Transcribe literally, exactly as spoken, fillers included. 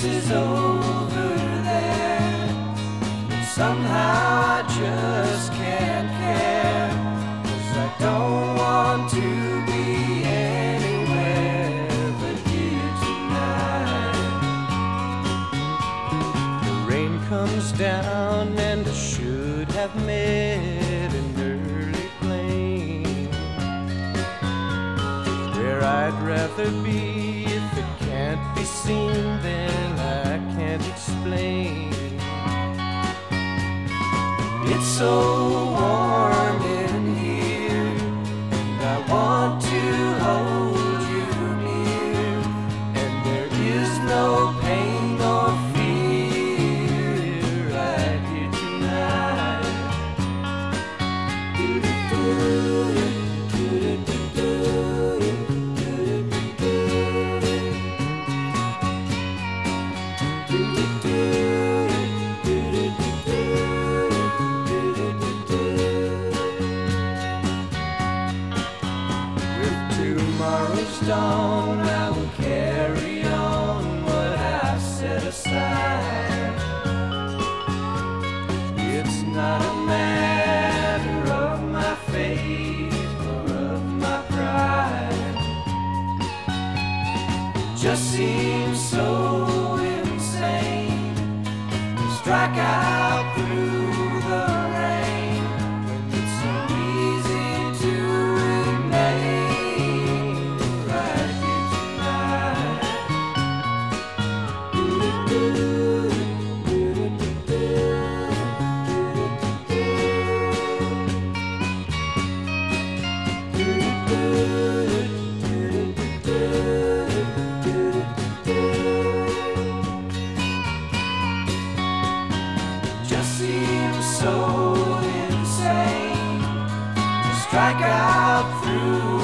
this is over there, but somehow I just can't care, 'cause I don't want to be anywhere but here tonight. The rain comes down and I should have met an early plane where I'd rather be. If it can't be seen, then I can't explain. It's so warm in here, and I want to hold you near, and there is no pain or fear right here tonight. With tomorrow's dawn, I will carry on what I've set aside. It's not a matter of my faith or of my pride. It just seems so insane to strike out through the rain when it's so easy to remain right here tonight. Just seems so insane to strike out through